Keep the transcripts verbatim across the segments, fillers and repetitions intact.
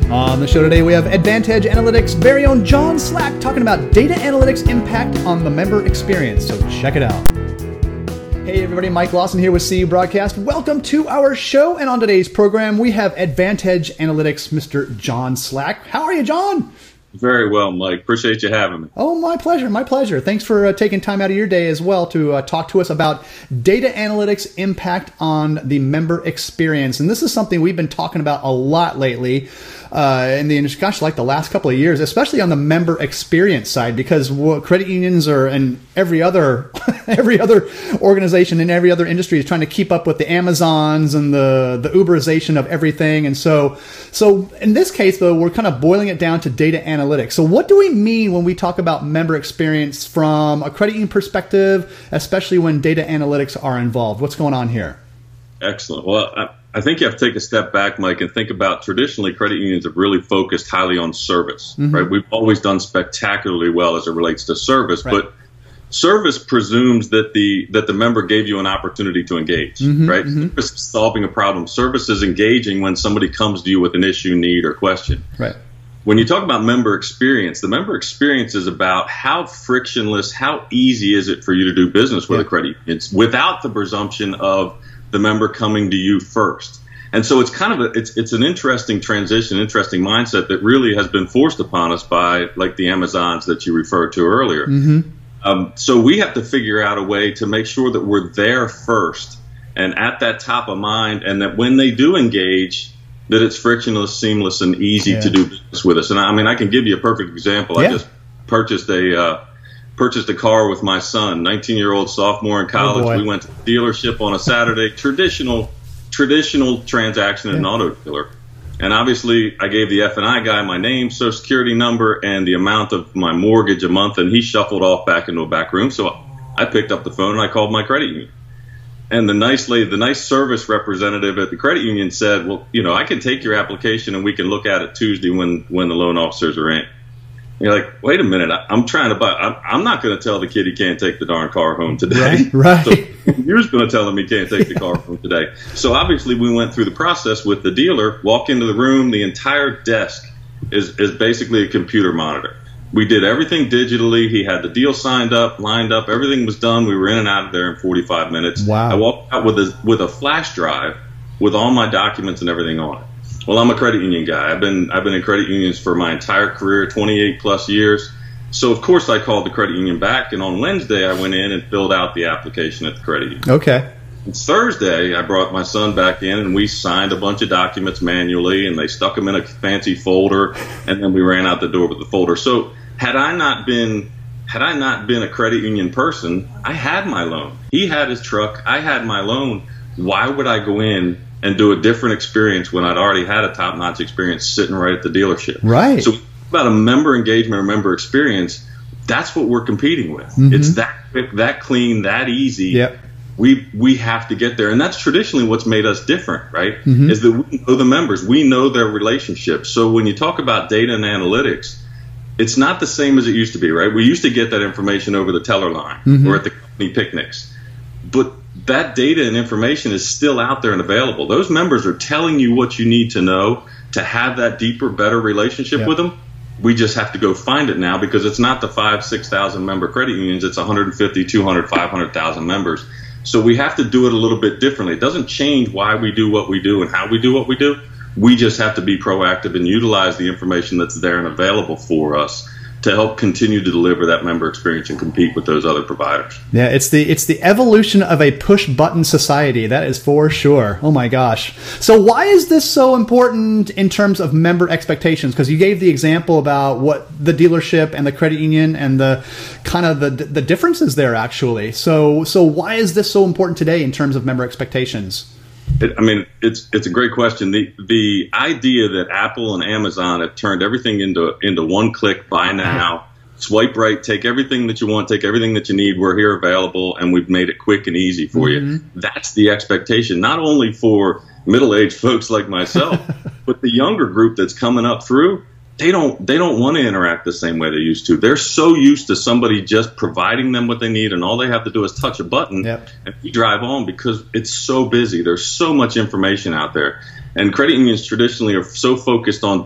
On the show today, we have Advantage Analytics' very own John Slack talking about data analytics impact on the member experience. So check it out. Hey everybody, Mike Lawson here with C U Broadcast. Welcome to our show. And on today's program, we have Advantage Analytics' Mister John Slack. How are you, John? Very well, Mike. Appreciate you having me. Oh, my pleasure. My pleasure. Thanks for uh, taking time out of your day as well to uh, talk to us about data analytics impact on the member experience. And this is something we've been talking about a lot lately uh, in the industry, gosh, like the last couple of years, especially on the member experience side, because well, credit unions are and every other every other organization in every other industry is trying to keep up with the Amazons and the the Uberization of everything. And so, so in this case, though, we're kind of boiling it down to data analytics. So what do we mean when we talk about member experience from a credit union perspective, especially when data analytics are involved? What's going on here? Excellent. Well, I, I think you have to take a step back, Mike, and think about traditionally credit unions have really focused highly on service, mm-hmm. right? We've always done spectacularly well as it relates to service, right. But service presumes that the that the member gave you an opportunity to engage, mm-hmm, right? Mm-hmm. Service is solving a problem. Service is engaging when somebody comes to you with an issue, need, or question. Right. When you talk about member experience, the member experience is about how frictionless, how easy is it for you to do business with yeah. a credit union. It's without the presumption of the member coming to you first. And so it's kind of a, it's it's an interesting transition, interesting mindset that really has been forced upon us by like the Amazons that you referred to earlier. Mm-hmm. Um, so we have to figure out a way to make sure that we're there first and at that top of mind, and that when they do engage, that it's frictionless, seamless, and easy yeah. to do business with us. And I mean, I can give you a perfect example. Yeah. I just purchased a uh, purchased a car with my son, nineteen-year-old sophomore in college. Oh, we went to the dealership on a Saturday, traditional traditional transaction at an yeah. auto dealer. And obviously, I gave the F and I guy my name, social security number, and the amount of my mortgage a month, and he shuffled off back into a back room. So I picked up the phone and I called my credit union. And the nice lady, the nice service representative at the credit union said, well, you know, I can take your application and we can look at it Tuesday when, when the loan officers are in. And you're like, wait a minute, I, I'm trying to buy, I'm, I'm not going to tell the kid he can't take the darn car home today. Right, right. So you're going to tell him he can't take the car home today. So obviously we went through the process with the dealer, walk into the room, the entire desk is, is basically a computer monitor. We did everything digitally. He had the deal signed up, lined up. Everything was done. We were in and out of there in forty-five minutes. Wow. I walked out with a, with a flash drive with all my documents and everything on it. Well, I'm a credit union guy. I've been I've been in credit unions for my entire career, twenty-eight plus years. So, of course, I called the credit union back. And on Wednesday, I went in and filled out the application at the credit union. Okay. It's Thursday, I brought my son back in, and we signed a bunch of documents manually, and they stuck them in a fancy folder, and then we ran out the door with the folder. So had I not been had I not been a credit union person, I had my loan. He had his truck. I had my loan. Why would I go in and do a different experience when I'd already had a top-notch experience sitting right at the dealership? Right. So about a member engagement or member experience, that's what we're competing with. Mm-hmm. It's that quick, that clean, that easy. Yep. We we have to get there. And that's traditionally what's made us different, right? Mm-hmm. Is that we know the members. We know their relationships. So when you talk about data and analytics, it's not the same as it used to be, right? We used to get that information over the teller line mm-hmm. or at the company picnics. But that data and information is still out there and available. Those members are telling you what you need to know to have that deeper, better relationship yep. with them. We just have to go find it now, because it's not the five, six thousand member credit unions. It's one hundred fifty, two hundred, five hundred thousand members. So we have to do it a little bit differently. It doesn't change why we do what we do and how we do what we do. We just have to be proactive and utilize the information that's there and available for us to help continue to deliver that member experience and compete with those other providers. Yeah, it's the it's the evolution of a push-button society. That is for sure. Oh my gosh. So why is this so important in terms of member expectations? Because you gave the example about what the dealership and the credit union and the kind of the the differences there actually. So so why is this so important today in terms of member expectations? It, I mean, it's it's a great question. The the idea that Apple and Amazon have turned everything into into one click, buy now, swipe right, take everything that you want, take everything that you need. We're here available, and we've made it quick and easy for mm-hmm. you. That's the expectation, not only for middle-aged folks like myself, but the younger group that's coming up through. They don't they don't want to interact the same way they used to. They're so used to somebody just providing them what they need, and all they have to do is touch a button yep. and we drive on, because it's so busy. There's so much information out there. And credit unions traditionally are so focused on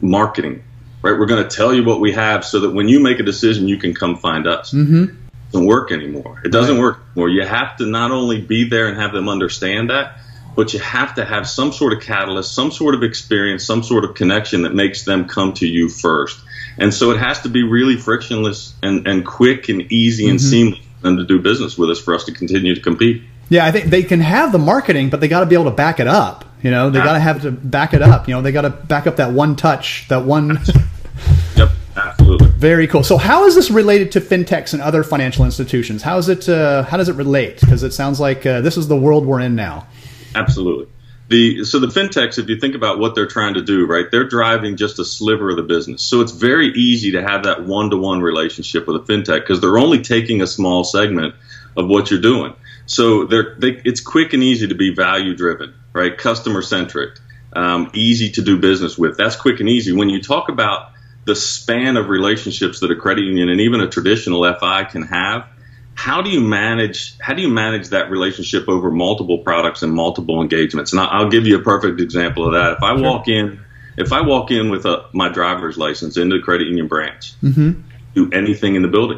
marketing, right? We're going to tell you what we have so that when you make a decision, you can come find us. Mm-hmm. It doesn't work anymore. It doesn't Right. work anymore. You have to not only be there and have them understand that, but you have to have some sort of catalyst, some sort of experience, some sort of connection that makes them come to you first. And so it has to be really frictionless and, and quick and easy and Mm-hmm. seamless for them to do business with us for us to continue to compete. Yeah, I think they can have the marketing, but they got to be able to back it up. You know, they got to have to back it up. You know, they got to back up that one touch, that one. Yep, absolutely. Very cool. So, how is this related to fintechs and other financial institutions? How is it? Uh, how does it relate? Because it sounds like uh, this is the world we're in now. Absolutely. The so the fintechs, if you think about what they're trying to do, right, they're driving just a sliver of the business. So it's very easy to have that one-to-one relationship with a fintech because they're only taking a small segment of what you're doing. So they're, they, it's quick and easy to be value-driven, right, customer-centric, um, easy to do business with. That's quick and easy. When you talk about the span of relationships that a credit union and even a traditional F I can have, how do you manage how do you manage that relationship over multiple products and multiple engagements? And I'll give you a perfect example of that. If I Sure. walk in, if I walk in with a, my driver's license into the credit union branch, Mm-hmm. do anything in the building.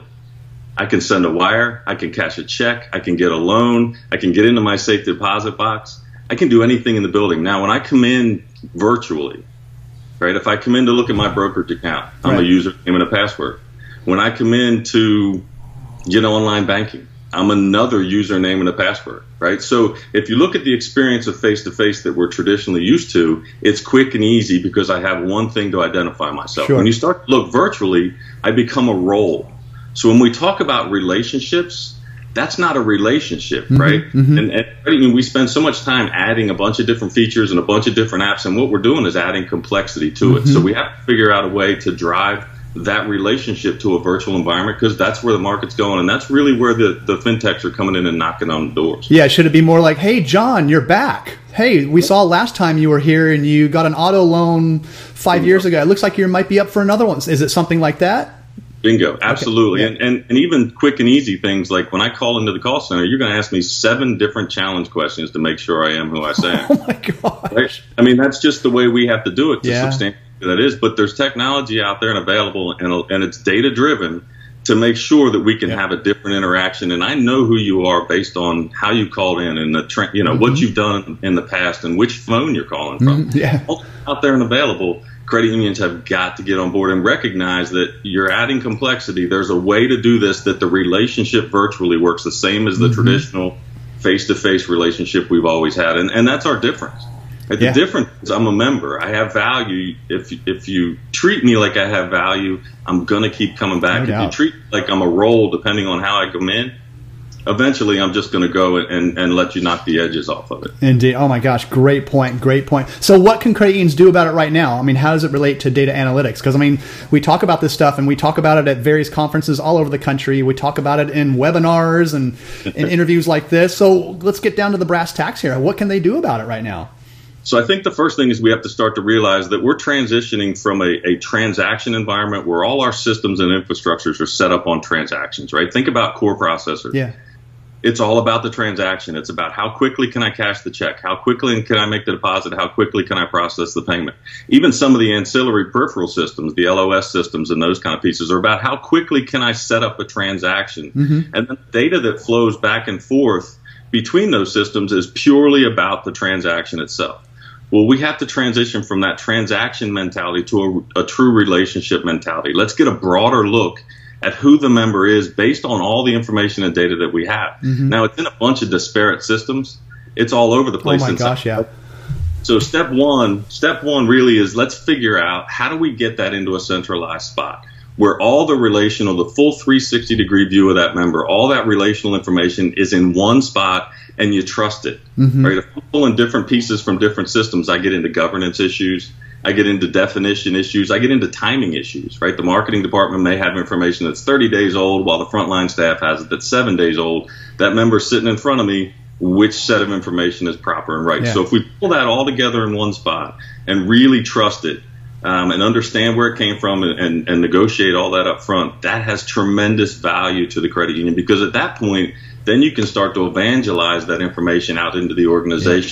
I can send a wire, I can cash a check, I can get a loan, I can get into my safe deposit box. I can do anything in the building. Now, when I come in virtually, right, if I come in to look at my brokerage account, I'm Right. a username and a password. When I come in to get online banking, I'm another username and a password, right? So if you look at the experience of face-to-face that we're traditionally used to, it's quick and easy because I have one thing to identify myself. Sure. When you start to look virtually, I become a role. So when we talk about relationships, that's not a relationship, Mm-hmm, right? mm-hmm. And, and I mean, we spend so much time adding a bunch of different features and a bunch of different apps, and what we're doing is adding complexity to Mm-hmm. it. So we have to figure out a way to drive that relationship to a virtual environment because that's where the market's going, and that's really where the, the fintechs are coming in and knocking on the doors. Yeah, should it be more like, hey, John, you're back. Hey, we saw last time you were here and you got an auto loan five years ago. It looks like you might be up for another one. Is it something like that? Bingo, absolutely. Okay. Yeah. And, and and even quick and easy things like when I call into the call center, you're going to ask me seven different challenge questions to make sure I am who I say I am. Oh my gosh. Right? I mean, that's just the way we have to do it to Yeah. substantiate that is. But there's technology out there and available, and, and it's data driven to make sure that we can Yeah. have a different interaction. And I know who you are based on how you called in and the tra- you know Mm-hmm. what you've done in the past and which phone you're calling from. Mhm, yeah. All out there and available. Credit unions have got to get on board and recognize that you're adding complexity. There's a way to do this that the relationship virtually works the same as the Mm-hmm. traditional face-to-face relationship we've always had. And, and that's our difference. Right? Yeah. The difference is I'm a member. I have value. If, if you treat me like I have value, I'm going to keep coming back. No if doubt. you treat me like I'm a role, depending on how I come in, eventually I'm just going to go and, and let you knock the edges off of it. Indeed. Oh my gosh, great point, great point. So what can credit unions do about it right now? I mean, how does it relate to data analytics? Because, I mean, we talk about this stuff and we talk about it at various conferences all over the country. We talk about it in webinars and in interviews like this. So let's get down to the brass tacks here. What can they do about it right now? So I think the first thing is we have to start to realize that we're transitioning from a, a transaction environment where all our systems and infrastructures are set up on transactions, right? Think about core processors. Yeah. It's all about the transaction. It's about how quickly can I cash the check? How quickly can I make the deposit? How quickly can I process the payment? Even some of the ancillary peripheral systems, the L O S systems and those kind of pieces are about how quickly can I set up a transaction? Mm-hmm. And the data that flows back and forth between those systems is purely about the transaction itself. Well, we have to transition from that transaction mentality to a, a true relationship mentality. Let's get a broader look at who the member is based on all the information and data that we have. Mm-hmm. Now, it's in a bunch of disparate systems. It's all over the place. Oh my inside. gosh, yeah. So step one, step one really is let's figure out how do we get that into a centralized spot where all the relational, the full three sixty degree view of that member, all that relational information is in one spot and you trust it. Mm-hmm. Right? If I'm pulling different pieces from different systems, I get into governance issues. I get into definition issues. I get into timing issues, right? The marketing department may have information that's thirty days old while the frontline staff has it that's seven days old. That member's sitting in front of me. Which set of information is proper and right? Yeah. So if we pull that all together in one spot and really trust it um, and understand where it came from and, and, and negotiate all that up front, that has tremendous value to the credit union because at that point, then you can start to evangelize that information out into the organization.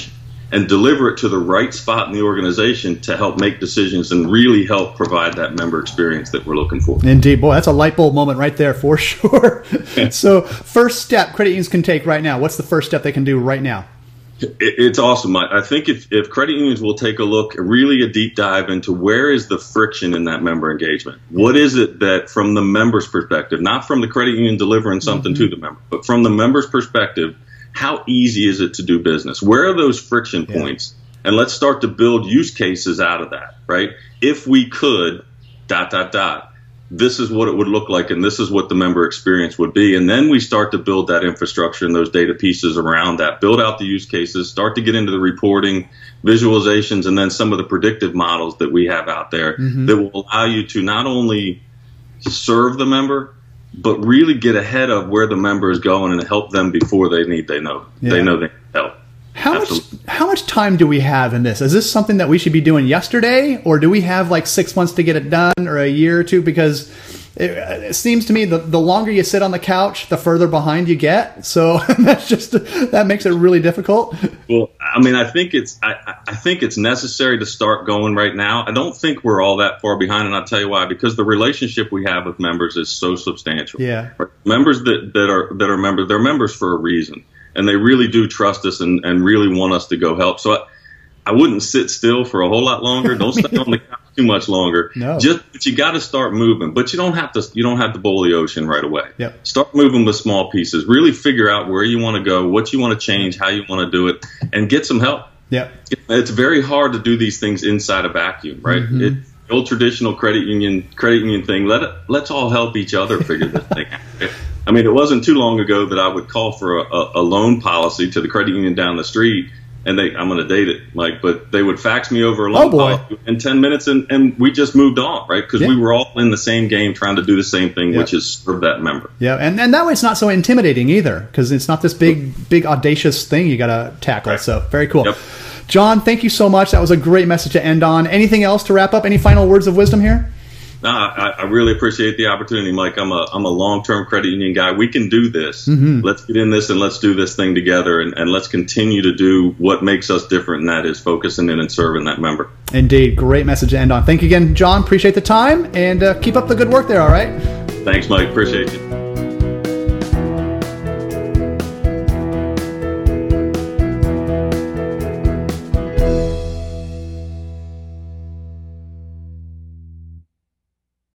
and deliver it to the right spot in the organization to help make decisions and really help provide that member experience that we're looking for. Indeed. Boy, that's a light bulb moment right there for sure. So first step credit unions can take right now. What's the first step they can do right now? It's awesome. I think if, if credit unions will take a look, really a deep dive into where is the friction in that member engagement? What is it that from the member's perspective, not from the credit union delivering something mm-hmm. to the member, but from the member's perspective, how easy is it to do business? Where are those friction yeah. points? And let's start to build use cases out of that, right? If we could, dot, dot, dot, this is what it would look like and this is what the member experience would be. And then we start to build that infrastructure and those data pieces around that, build out the use cases, start to get into the reporting, visualizations, and then some of the predictive models that we have out there mm-hmm. that will allow you to not only serve the member, but really get ahead of where the member is going and help them before they need they know yeah. they know they need help. How Absolutely. much how much time do we have in this? Is this something that we should be doing yesterday, or do we have like six months to get it done, or a year or two? Because it, it seems to me the the longer you sit on the couch, the further behind you get. So that's just that makes it really difficult. Well, I mean, I think it's I, I think it's necessary to start going right now. I don't think we're all that far behind, and I'll tell you why. Because the relationship we have with members is so substantial. Yeah, members that that are that are members, they're members for a reason. And they really do trust us and, and really want us to go help. So I, I wouldn't sit still for a whole lot longer. Don't stay on the couch too much longer. No. Just but you got to start moving. But you don't have to. You don't have to boil the ocean right away. Yep. Start moving with small pieces. Really figure out where you want to go, what you want to change, how you want to do it, and get some help. Yeah. It's very hard to do these things inside a vacuum, right? Mm-hmm. It, the old traditional credit union credit union thing. Let it, let's all help each other figure this thing out. I mean, it wasn't too long ago that I would call for a, a, a loan policy to the credit union down the street, and they, I'm going to date it, Mike, but they would fax me over a loan oh boy. policy in ten minutes, and, and we just moved on, right? Because yeah. we were all in the same game trying to do the same thing, yeah. which is serve that member. Yeah, and, and that way it's not so intimidating either, because it's not this big, big audacious thing you got to tackle. Right. So very cool. Yep. John, thank you so much. That was a great message to end on. Anything else to wrap up? Any final words of wisdom here? No, I, I really appreciate the opportunity, Mike. I'm a I'm a long-term credit union guy. We can do this. Mm-hmm. Let's get in this and let's do this thing together, and, and let's continue to do what makes us different, and that is focusing in and serving that member. Indeed. Great message to end on. Thank you again, John. Appreciate the time, and uh, keep up the good work there, all right? Thanks, Mike. Appreciate you.